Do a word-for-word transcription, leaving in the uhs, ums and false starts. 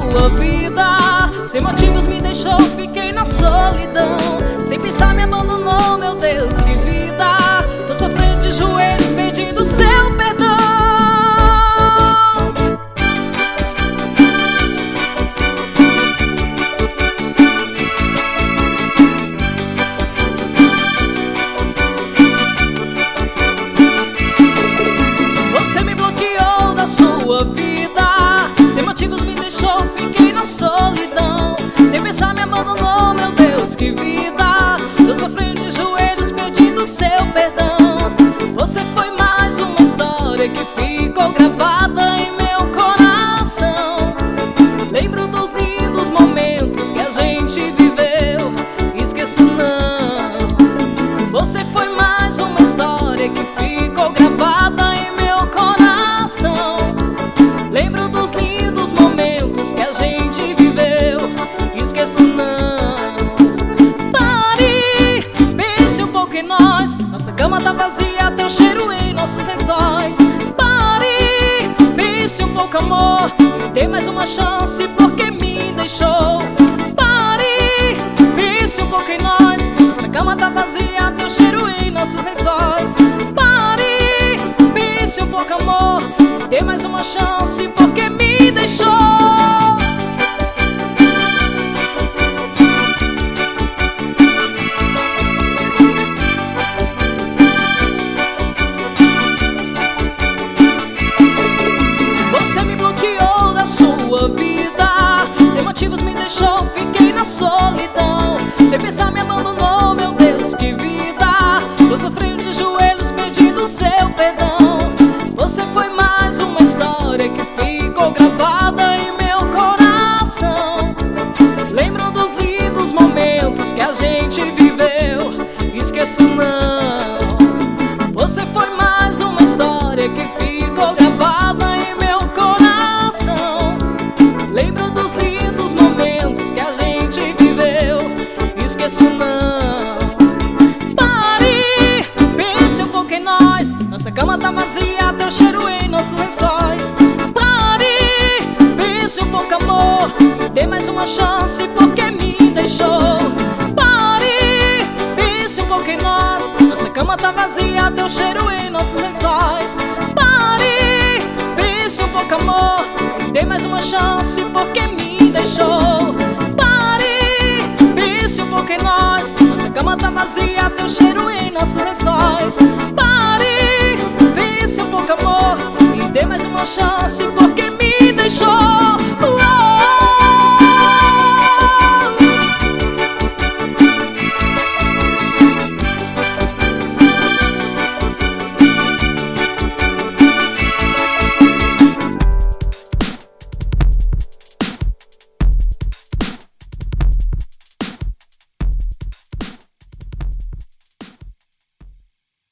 sua vida. Sem motivos me deixou, fiquei na solidão. Sem pensar me abandonou, meu Deus, que vida. Tô sofrendo de joelhos pedindo seu perdão. Você me bloqueou da sua vida. Sem motivos me deixou, fiquei na solidão. Sem pensar me abandonou, meu Deus, que vida. Tô sofrendo de joelhos pedindo seu perdão. Você foi mais uma história que ficou gravada em meu coração. Lembro dos lindos momentos que a gente viveu, esqueço não. Você foi mais uma história que ficou gravada em meu coração. Lembro dos lindos momentos que a gente viveu, esqueço não. Pare, pense um pouco em nós. Nossa cama tá vazia, teu cheiro em nossos lençóis. Pare, pense um pouco, amor. Tem mais uma chance porque me deixou. Pare, pense um pouco em nós. Nossa cama tá vazia, teu cheiro em nossos lençóis. Pare, pense um pouco, amor. Tem mais uma chance porque me deixou. Você me bloqueou da sua vida. Sem motivos me deixou, fiquei na solidão. Sem pensar me abandonou, meu Deus, que vida. Tô sofrendo de joelhos pedindo seu perdão. Você foi mais uma história que ficou gravada em meu coração. Lembro dos lindos momentos que a gente viveu, esqueço não. Você foi mais uma história que ficou gravada em meu coração. Lembro dos lindos momentos que a gente viveu, esqueço não. Pare, pense um pouco em nós. Nossa cama tá vazia, teu cheiro em nossos lençóis. Pare, pense um pouco, amor. Tem mais uma chance porque me deixou. Pare, pense um pouco em nós. Nossa cama tá vazia, teu cheiro em nossos lençóis. Pare, pense um pouco, amor. Tem mais uma chance porque me deixou. Pare, pense um pouco em nós. Nossa cama tá vazia, teu cheiro em nossos lençóis. Pare, pense um pouco, amor. Me dê mais uma chance porque